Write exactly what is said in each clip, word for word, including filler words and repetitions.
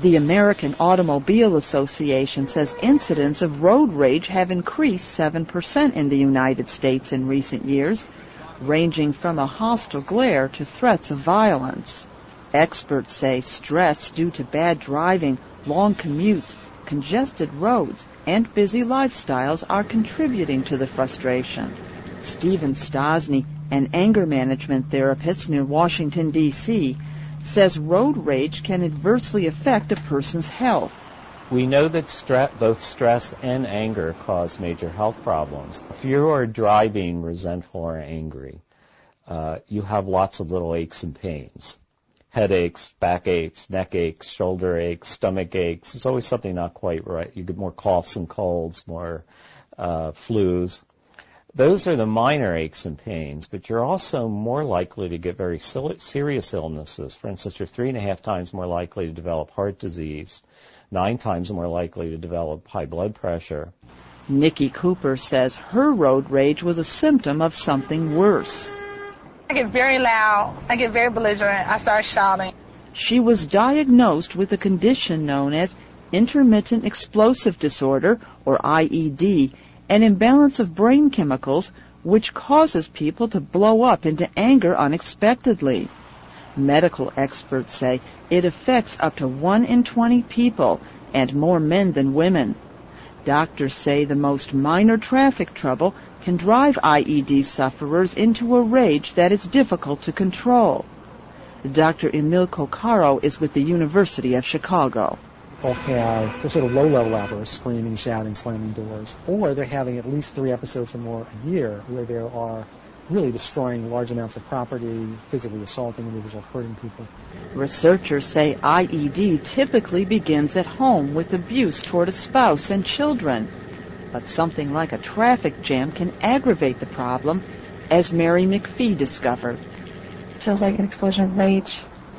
The American Automobile Association says incidents of road rage have increased seven percent in the United States in recent years, ranging from a hostile glare to threats of violence. Experts say stress due to bad driving, long commutes, congested roads, and busy lifestyles are contributing to the frustration. Stephen Stosny, an anger management therapist near Washington, D C, says road rage can adversely affect a person's health. We know that stre- both stress and anger cause major health problems. If you are driving resentful or angry, uh, you have lots of little aches and pains. Headaches, back aches, neck aches, shoulder aches, stomach aches. There's always something not quite right. You get more coughs and colds, more uh, flus. Those are the minor aches and pains, but you're also more likely to get very serious illnesses. For instance, you're three and a half times more likely to develop heart disease, nine times more likely to develop high blood pressure. Nikki Cooper says her road rage was a symptom of something worse. I get very loud, I get very belligerent, I start shouting. She was diagnosed with a condition known as intermittent explosive disorder, or I E D, an imbalance of brain chemicals which causes people to blow up into anger unexpectedly. Medical experts say it affects up to one in twenty people, and more men than women. Doctors say the most minor traffic trouble can drive I E D sufferers into a rage that is difficult to control. Doctor Emil Coccaro is with the University of Chicago. Both have the sort of low-level outbursts, screaming, shouting, slamming doors, or they're having at least three episodes or more a year where they are really destroying large amounts of property, physically assaulting individuals, hurting people. Researchers say I E D typically begins at home with abuse toward a spouse and children. But something like a traffic jam can aggravate the problem, as Mary McPhee discovered. It feels like an explosion of rage.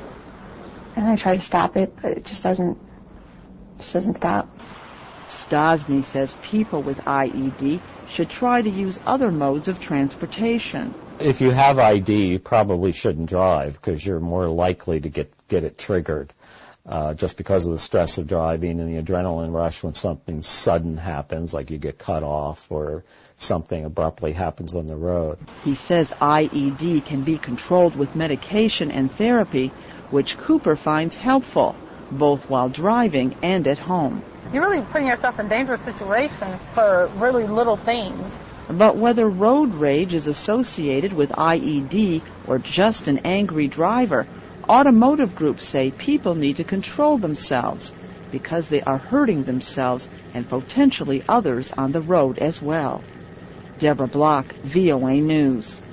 And I try to stop it, but it just doesn't, just doesn't stop. Stosny says people with I E D should try to use other modes of transportation. If you have I E D, you probably shouldn't drive because you're more likely to get, get it triggered. Uh, just because of the stress of driving and the adrenaline rush when something sudden happens, like you get cut off or something abruptly happens on the road. He says I E D can be controlled with medication and therapy, which Cooper finds helpful, both while driving and at home. You're really putting yourself in dangerous situations for really little things. But whether road rage is associated with I E D or just an angry driver, automotive groups say people need to control themselves because they are hurting themselves and potentially others on the road as well. Deborah Block, V O A News.